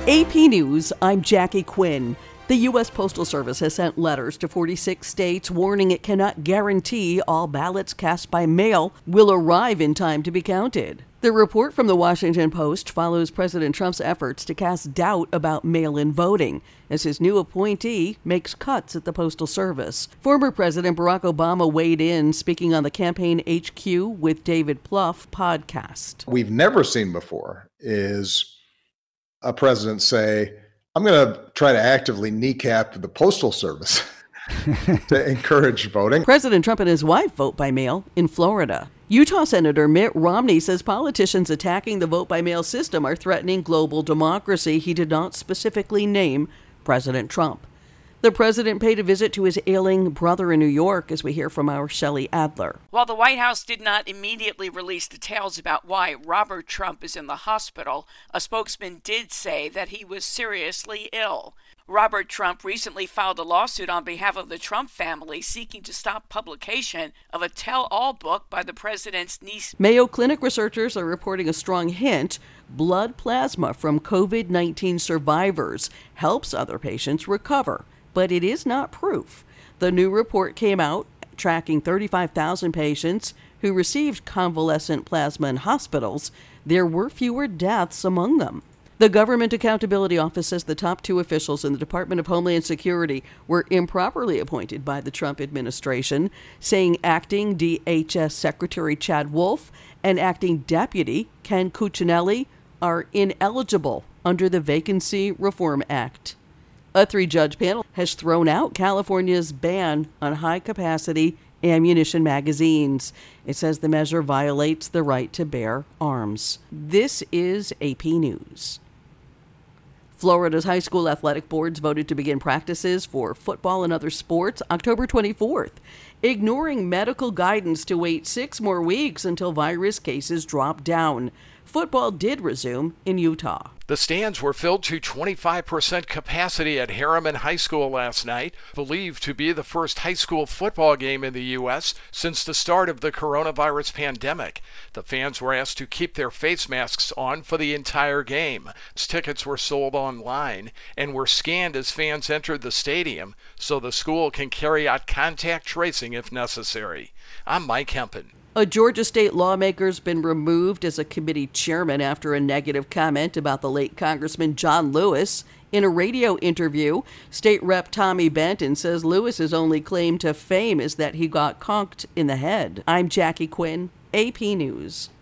AP News, I'm Jackie Quinn. The U.S. Postal Service has sent letters to 46 states warning it cannot guarantee all ballots cast by mail will arrive in time to be counted. The report from the Washington Post follows President Trump's efforts to cast doubt about mail-in voting as his new appointee makes cuts at the Postal Service. Former President Barack Obama weighed in, speaking on the Campaign HQ with David Plouffe podcast. We've never seen before is a president say, I'm going to try to actively kneecap the Postal Service to encourage voting. President Trump and his wife vote by mail in Florida. Utah Senator Mitt Romney says politicians attacking the vote-by-mail system are threatening global democracy. He did not specifically name President Trump. The president paid a visit to his ailing brother in New York, as we hear from our Shelley Adler. While the White House did not immediately release details about why Robert Trump is in the hospital, a spokesman did say that he was seriously ill. Robert Trump recently filed a lawsuit on behalf of the Trump family seeking to stop publication of a tell-all book by the president's niece. Mayo Clinic researchers are reporting a strong hint blood plasma from COVID-19 survivors helps other patients recover, but it is not proof. The new report came out tracking 35,000 patients who received convalescent plasma in hospitals. There were fewer deaths among them. The Government Accountability Office says the top two officials in the Department of Homeland Security were improperly appointed by the Trump administration, saying acting DHS Secretary Chad Wolf and acting Deputy Ken Cuccinelli are ineligible under the Vacancy Reform Act. A three-judge panel has thrown out California's ban on high-capacity ammunition magazines. It says the measure violates the right to bear arms. This is AP News. Florida's high school athletic boards voted to begin practices for football and other sports October 24th, ignoring medical guidance to wait 6 more weeks until virus cases drop down. Football did resume in Utah. The stands were filled to 25% capacity at Harriman High School last night, believed to be the first high school football game in the U.S. since the start of the coronavirus pandemic. The fans were asked to keep their face masks on for the entire game. Tickets were sold online and were scanned as fans entered the stadium, so the school can carry out contact tracing if necessary. I'm Mike Hempen. A Georgia state lawmaker's been removed as a committee chairman after a negative comment about the late Congressman John Lewis. In a radio interview, State Rep Tommy Benton says Lewis's only claim to fame is that he got conked in the head. I'm Jackie Quinn, AP News.